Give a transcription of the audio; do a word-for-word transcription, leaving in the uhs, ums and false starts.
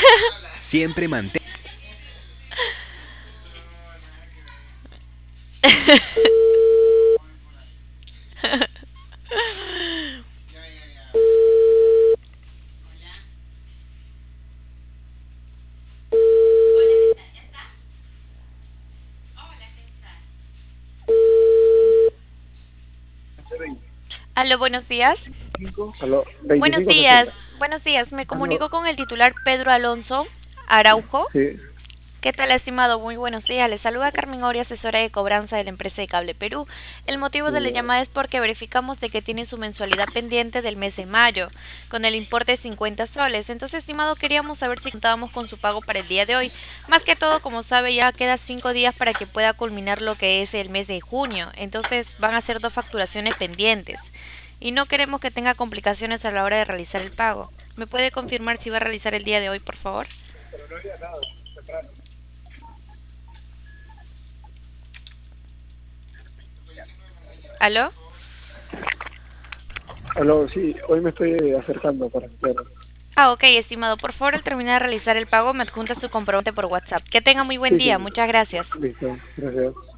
Siempre mantén. Aló, buenos días. Aló, Buenos veinticinco sesenta. días, buenos días. Me Aló, comunico con el titular Pedro Alonso Araujo. sí, ¿Qué tal, estimado? Muy buenos días. Le saluda Carmen Ori, asesora de cobranza de la empresa de Cable Perú. El motivo sí, de la llamada es porque verificamos de que tiene su mensualidad pendiente del mes de mayo, con el importe de cincuenta soles. Entonces, estimado, queríamos saber si contábamos con su pago para el día de hoy. Más que todo, como sabe, ya queda cinco días para que pueda culminar lo que es el mes de junio. Entonces, van a ser dos facturaciones pendientes. Y no queremos que tenga complicaciones a la hora de realizar el pago. ¿Me puede confirmar si va a realizar el día de hoy, por favor? ¿Aló? aló, sí, hoy me estoy eh, acercando para hacerlo. Ah, ok, estimado. Por favor, al terminar de realizar el pago, me adjunta su comprobante por WhatsApp. Que tenga muy buen Sí, día. sí, Muchas gracias. listo, gracias.